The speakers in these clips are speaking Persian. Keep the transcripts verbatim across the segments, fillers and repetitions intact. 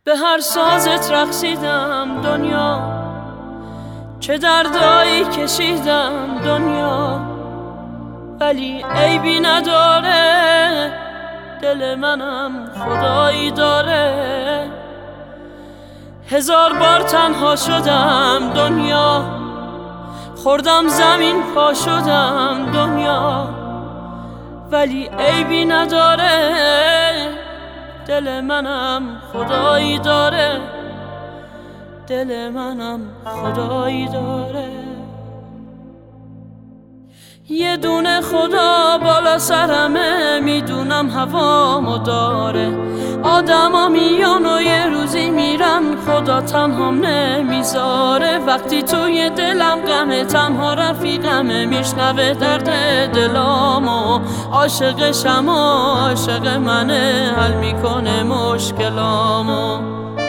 به هر سازت رقصیدم دنیا، چه دردایی کشیدم دنیا، ولی عیبی نداره، دل منم خدایی داره. هزار بار تنها شدم دنیا، خوردم زمین پا شدم دنیا، ولی عیبی نداره، دل منم خدایی داره، دل منم خدایی داره. یه دونه خدا بالا سرمه، میدونم هوامو داره. آدما میان و یه روزی میرن، خدا تنهام نمیذاره. وقتی توی دلم غمه، تنها رفیقمه، میشنوه درد دلامو. عاشقشم و عاشق منه، حل میکنه مشکلامو.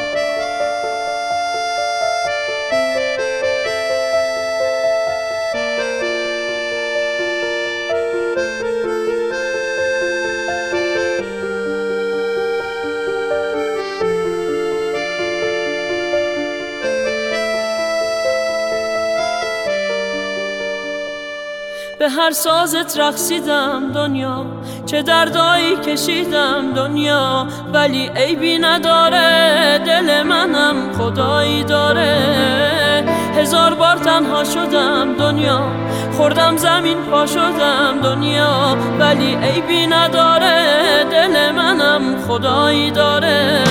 به هر سازت رقصیدم دنیا، چه دردایی کشیدم دنیا، ولی عیبی نداره، دل منم خدایی داره. هزار بار تنها شدم دنیا، خوردم زمین پا شدم دنیا، ولی عیبی نداره، دل منم خدایی داره.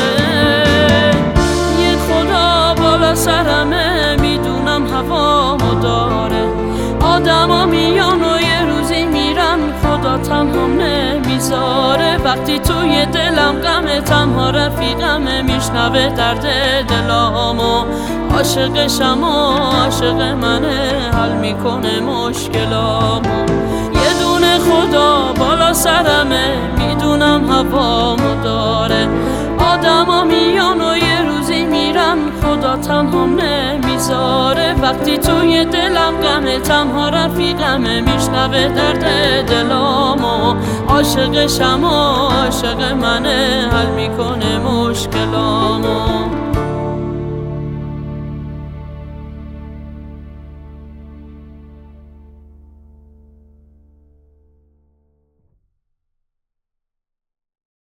یه خدا بالا سرمه، میدونم هوامو داره. آدما میان و یه روزی میرن، خدا تنهام نمیذاره. وقتی توی دلم غمه، تنها رفیقمه، میشنوه درد دلامو. عاشقشم و عاشق منه، حل میکنه مشکلامو. یه دونه خدا بالا سرمه، میدونم هوامو داره. آدما میان و یه روزی میرن، خدا تنهام نمیذاره. وقتی توی دلم غمه، تنها رفیقمه، میشنوه درد دلامو. عاشقشم و عاشق منه، حل میکنه مشکلامو.